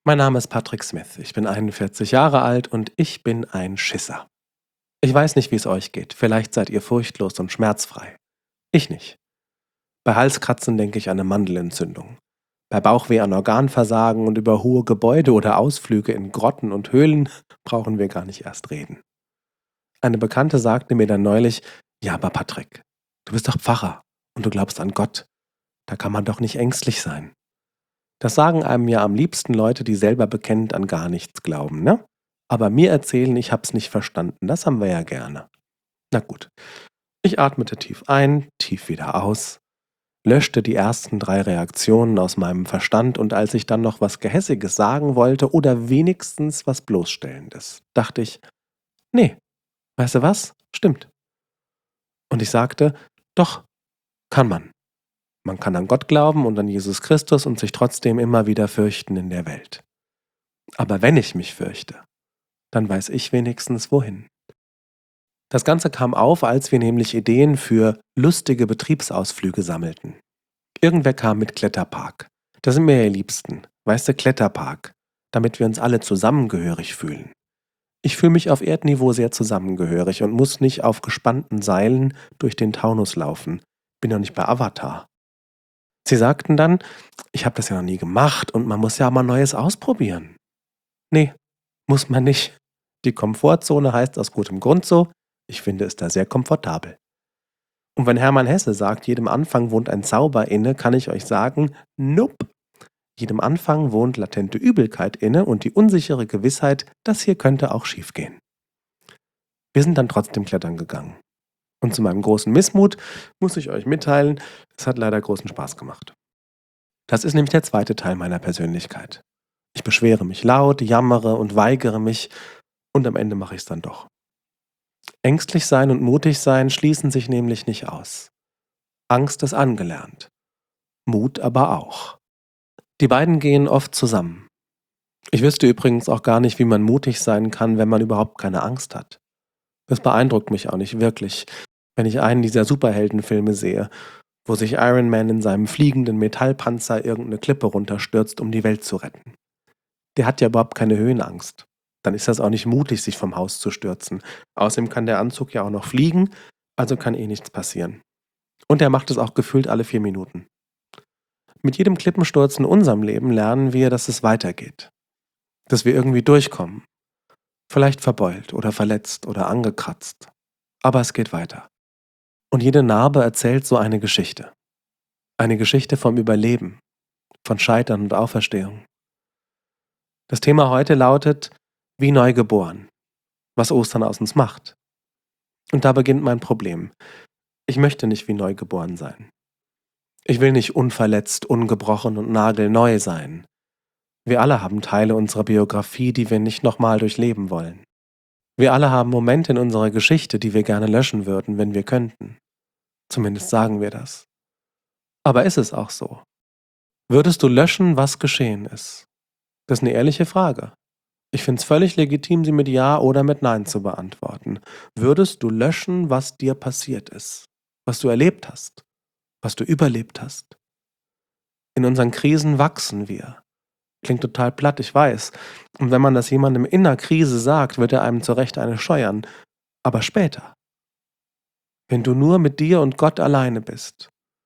Mein Name ist Patrick Smith. Ich bin 41 Jahre alt und ich bin ein Schisser. Ich weiß nicht, wie es euch geht. Vielleicht seid ihr furchtlos und schmerzfrei. Ich nicht. Bei Halskratzen denke ich an eine Mandelentzündung. Bei Bauchweh an Organversagen und über hohe Gebäude oder Ausflüge in Grotten und Höhlen brauchen wir gar nicht erst reden. Eine Bekannte sagte mir dann neulich: Ja, aber Patrick, du bist doch Pfarrer und du glaubst an Gott. Da kann man doch nicht ängstlich sein. Das sagen einem ja am liebsten Leute, die selber bekennend an gar nichts glauben, ne? Aber mir erzählen, ich hab's nicht verstanden, das haben wir ja gerne. Na gut, ich atmete tief ein, tief wieder aus, löschte die ersten 3 Reaktionen aus meinem Verstand und als ich dann noch was Gehässiges sagen wollte oder wenigstens was Bloßstellendes, dachte ich: Nee, weißt du was? Stimmt. Und ich sagte: Doch, kann man. Man kann an Gott glauben und an Jesus Christus und sich trotzdem immer wieder fürchten in der Welt. Aber wenn ich mich fürchte, dann weiß ich wenigstens wohin. Das Ganze kam auf, als wir nämlich Ideen für lustige Betriebsausflüge sammelten. Irgendwer kam mit Kletterpark. Das sind mir ja liebsten. Weißt du, Kletterpark. Damit wir uns alle zusammengehörig fühlen. Ich fühle mich auf Erdniveau sehr zusammengehörig und muss nicht auf gespannten Seilen durch den Taunus laufen. Bin doch nicht bei Avatar. Sie sagten dann, ich habe das ja noch nie gemacht und man muss ja mal Neues ausprobieren. Nee, muss man nicht. Die Komfortzone heißt aus gutem Grund so, ich finde es da sehr komfortabel. Und wenn Hermann Hesse sagt, jedem Anfang wohnt ein Zauber inne, kann ich euch sagen, nope. Jedem Anfang wohnt latente Übelkeit inne und die unsichere Gewissheit, das hier könnte auch schiefgehen. Wir sind dann trotzdem klettern gegangen. Und zu meinem großen Missmut muss ich euch mitteilen, es hat leider großen Spaß gemacht. Das ist nämlich der zweite Teil meiner Persönlichkeit. Ich beschwere mich laut, jammere und weigere mich und am Ende mache ich es dann doch. Ängstlich sein und mutig sein schließen sich nämlich nicht aus. Angst ist angelernt, Mut aber auch. Die beiden gehen oft zusammen. Ich wüsste übrigens auch gar nicht, wie man mutig sein kann, wenn man überhaupt keine Angst hat. Das beeindruckt mich auch nicht wirklich, wenn ich einen dieser Superheldenfilme sehe, wo sich Iron Man in seinem fliegenden Metallpanzer irgendeine Klippe runterstürzt, um die Welt zu retten. Der hat ja überhaupt keine Höhenangst. Dann ist das auch nicht mutig, sich vom Haus zu stürzen. Außerdem kann der Anzug ja auch noch fliegen, also kann eh nichts passieren. Und er macht es auch gefühlt alle 4 Minuten. Mit jedem Klippensturz in unserem Leben lernen wir, dass es weitergeht. Dass wir irgendwie durchkommen. Vielleicht verbeult oder verletzt oder angekratzt. Aber es geht weiter. Und jede Narbe erzählt so eine Geschichte. Eine Geschichte vom Überleben, von Scheitern und Auferstehung. Das Thema heute lautet: Wie neu geboren. Was Ostern aus uns macht. Und da beginnt mein Problem. Ich möchte nicht wie neu geboren sein. Ich will nicht unverletzt, ungebrochen und nagelneu sein. Wir alle haben Teile unserer Biografie, die wir nicht nochmal durchleben wollen. Wir alle haben Momente in unserer Geschichte, die wir gerne löschen würden, wenn wir könnten. Zumindest sagen wir das. Aber ist es auch so? Würdest du löschen, was geschehen ist? Das ist eine ehrliche Frage. Ich finde es völlig legitim, sie mit Ja oder mit Nein zu beantworten. Würdest du löschen, was dir passiert ist? Was du erlebt hast? Was du überlebt hast? In unseren Krisen wachsen wir. Klingt total platt, ich weiß. Und wenn man das jemandem in einer Krise sagt, wird er einem zu Recht eine scheuern. Aber später, wenn du nur mit dir und Gott alleine bist,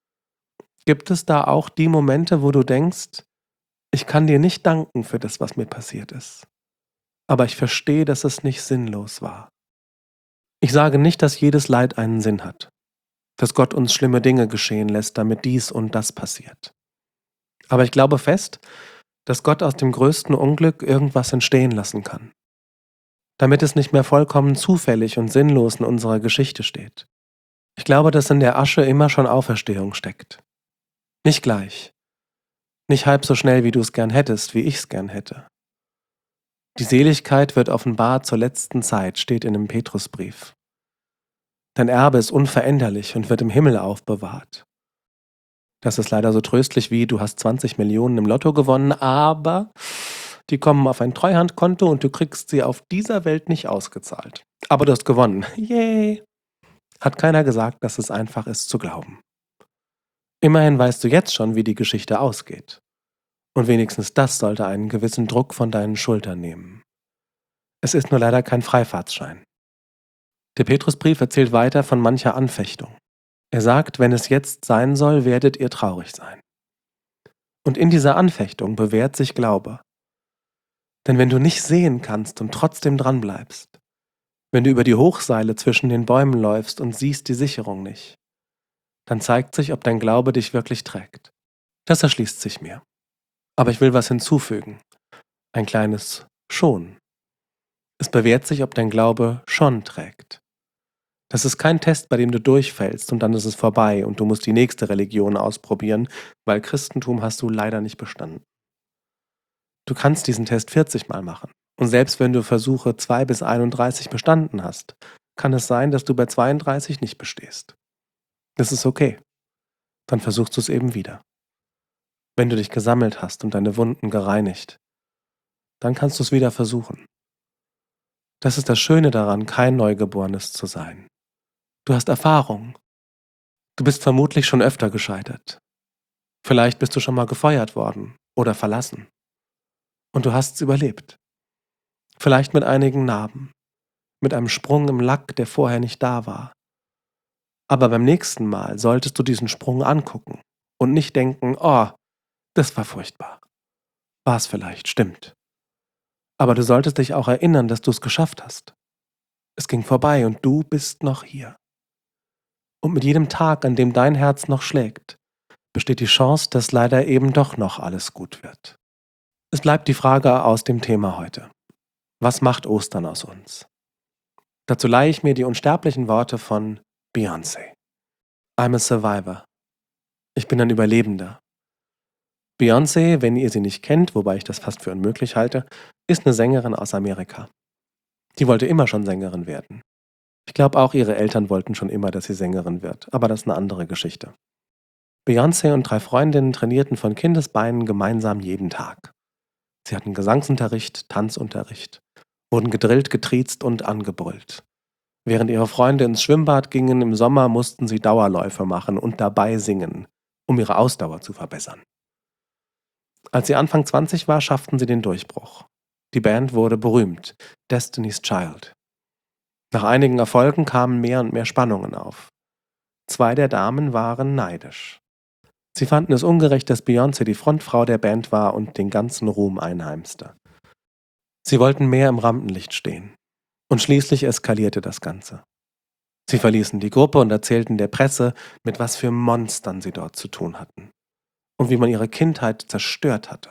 gibt es da auch die Momente, wo du denkst, ich kann dir nicht danken für das, was mir passiert ist. Aber ich verstehe, dass es nicht sinnlos war. Ich sage nicht, dass jedes Leid einen Sinn hat. Dass Gott uns schlimme Dinge geschehen lässt, damit dies und das passiert. Aber ich glaube fest, dass Gott aus dem größten Unglück irgendwas entstehen lassen kann. Damit es nicht mehr vollkommen zufällig und sinnlos in unserer Geschichte steht. Ich glaube, dass in der Asche immer schon Auferstehung steckt. Nicht gleich. Nicht halb so schnell, wie du es gern hättest, wie ich es gern hätte. Die Seligkeit wird offenbart zur letzten Zeit, steht in dem Petrusbrief. Dein Erbe ist unveränderlich und wird im Himmel aufbewahrt. Das ist leider so tröstlich wie, du hast 20 Millionen im Lotto gewonnen, aber die kommen auf ein Treuhandkonto und du kriegst sie auf dieser Welt nicht ausgezahlt. Aber du hast gewonnen. Yay! Hat keiner gesagt, dass es einfach ist zu glauben. Immerhin weißt du jetzt schon, wie die Geschichte ausgeht. Und wenigstens das sollte einen gewissen Druck von deinen Schultern nehmen. Es ist nur leider kein Freifahrtschein. Der Petrusbrief erzählt weiter von mancher Anfechtung. Er sagt, wenn es jetzt sein soll, werdet ihr traurig sein. Und in dieser Anfechtung bewährt sich Glaube. Denn wenn du nicht sehen kannst und trotzdem dranbleibst, wenn du über die Hochseile zwischen den Bäumen läufst und siehst die Sicherung nicht, dann zeigt sich, ob dein Glaube dich wirklich trägt. Das erschließt sich mir. Aber ich will was hinzufügen. Ein kleines Schon. Es bewährt sich, ob dein Glaube schon trägt. Das ist kein Test, bei dem du durchfällst und dann ist es vorbei und du musst die nächste Religion ausprobieren, weil Christentum hast du leider nicht bestanden. Du kannst diesen Test 40 Mal machen. Und selbst wenn du Versuche 2 bis 31 bestanden hast, kann es sein, dass du bei 32 nicht bestehst. Das ist okay. Dann versuchst du es eben wieder. Wenn du dich gesammelt hast und deine Wunden gereinigt, dann kannst du es wieder versuchen. Das ist das Schöne daran, kein Neugeborenes zu sein. Du hast Erfahrung. Du bist vermutlich schon öfter gescheitert. Vielleicht bist du schon mal gefeuert worden oder verlassen. Und du hast es überlebt. Vielleicht mit einigen Narben, mit einem Sprung im Lack, der vorher nicht da war. Aber beim nächsten Mal solltest du diesen Sprung angucken und nicht denken, oh, das war furchtbar. War es vielleicht, stimmt. Aber du solltest dich auch erinnern, dass du es geschafft hast. Es ging vorbei und du bist noch hier. Und mit jedem Tag, an dem dein Herz noch schlägt, besteht die Chance, dass leider eben doch noch alles gut wird. Es bleibt die Frage aus dem Thema heute. Was macht Ostern aus uns? Dazu leihe ich mir die unsterblichen Worte von Beyoncé. I'm a survivor. Ich bin ein Überlebender. Beyoncé, wenn ihr sie nicht kennt, wobei ich das fast für unmöglich halte, ist eine Sängerin aus Amerika. Die wollte immer schon Sängerin werden. Ich glaube auch ihre Eltern wollten schon immer, dass sie Sängerin wird, aber das ist eine andere Geschichte. Beyoncé und 3 Freundinnen trainierten von Kindesbeinen gemeinsam jeden Tag. Sie hatten Gesangsunterricht, Tanzunterricht, wurden gedrillt, getriezt und angebrüllt. Während ihre Freunde ins Schwimmbad gingen im Sommer, mussten sie Dauerläufe machen und dabei singen, um ihre Ausdauer zu verbessern. Als sie Anfang 20 war, schafften sie den Durchbruch. Die Band wurde berühmt, Destiny's Child. Nach einigen Erfolgen kamen mehr und mehr Spannungen auf. 2 der Damen waren neidisch. Sie fanden es ungerecht, dass Beyoncé die Frontfrau der Band war und den ganzen Ruhm einheimste. Sie wollten mehr im Rampenlicht stehen. Und schließlich eskalierte das Ganze. Sie verließen die Gruppe und erzählten der Presse, mit was für Monstern sie dort zu tun hatten. Und wie man ihre Kindheit zerstört hatte.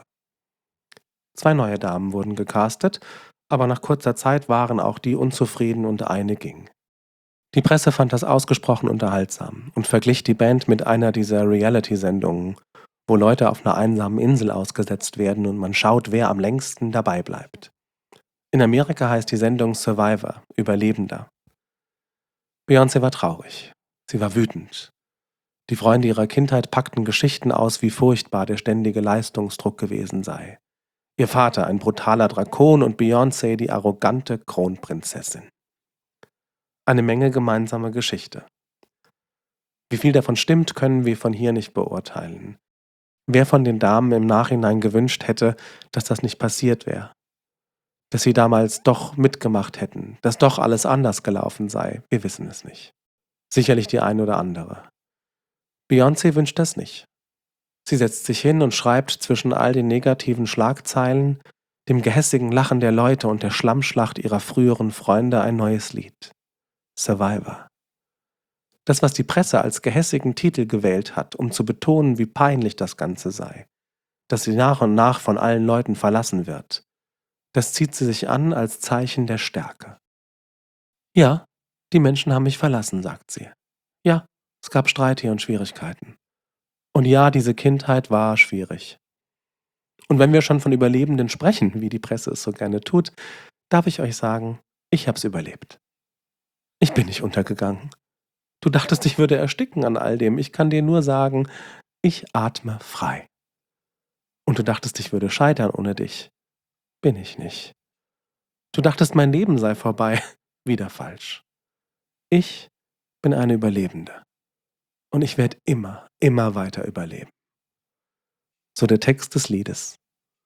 2 neue Damen wurden gecastet, aber nach kurzer Zeit waren auch die unzufrieden und eine ging. Die Presse fand das ausgesprochen unterhaltsam und verglich die Band mit einer dieser Reality-Sendungen, wo Leute auf einer einsamen Insel ausgesetzt werden und man schaut, wer am längsten dabei bleibt. In Amerika heißt die Sendung Survivor, Überlebender. Beyoncé war traurig. Sie war wütend. Die Freunde ihrer Kindheit packten Geschichten aus, wie furchtbar der ständige Leistungsdruck gewesen sei. Ihr Vater ein brutaler Drakon und Beyoncé die arrogante Kronprinzessin. Eine Menge gemeinsame Geschichte. Wie viel davon stimmt, können wir von hier nicht beurteilen. Wer von den Damen im Nachhinein gewünscht hätte, dass das nicht passiert wäre? Dass sie damals doch mitgemacht hätten, dass doch alles anders gelaufen sei, wir wissen es nicht. Sicherlich die eine oder andere. Beyoncé wünscht das nicht. Sie setzt sich hin und schreibt zwischen all den negativen Schlagzeilen, dem gehässigen Lachen der Leute und der Schlammschlacht ihrer früheren Freunde ein neues Lied. Survivor. Das, was die Presse als gehässigen Titel gewählt hat, um zu betonen, wie peinlich das Ganze sei, dass sie nach und nach von allen Leuten verlassen wird, das zieht sie sich an als Zeichen der Stärke. Ja, die Menschen haben mich verlassen, sagt sie. Ja, es gab Streit hier und Schwierigkeiten. Und ja, diese Kindheit war schwierig. Und wenn wir schon von Überlebenden sprechen, wie die Presse es so gerne tut, darf ich euch sagen, ich hab's überlebt. Ich bin nicht untergegangen. Du dachtest, ich würde ersticken an all dem. Ich kann dir nur sagen, ich atme frei. Und du dachtest, ich würde scheitern ohne dich. Bin ich nicht. Du dachtest, mein Leben sei vorbei. Wieder falsch. Ich bin eine Überlebende. Und ich werde immer, immer weiter überleben. So der Text des Liedes.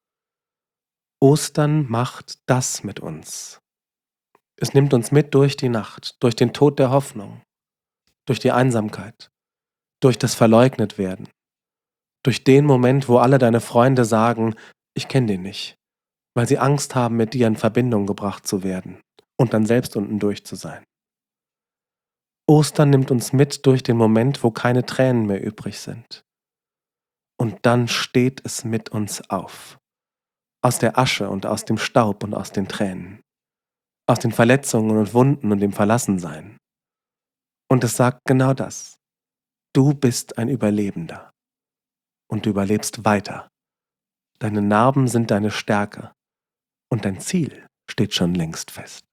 Ostern macht das mit uns. Es nimmt uns mit durch die Nacht, durch den Tod der Hoffnung, durch die Einsamkeit, durch das Verleugnet-Werden, durch den Moment, wo alle deine Freunde sagen, ich kenne den nicht, weil sie Angst haben, mit dir in Verbindung gebracht zu werden und dann selbst unten durch zu sein. Ostern nimmt uns mit durch den Moment, wo keine Tränen mehr übrig sind. Und dann steht es mit uns auf. Aus der Asche und aus dem Staub und aus den Tränen. Aus den Verletzungen und Wunden und dem Verlassensein. Und es sagt genau das. Du bist ein Überlebender. Und du überlebst weiter. Deine Narben sind deine Stärke. Und dein Ziel steht schon längst fest.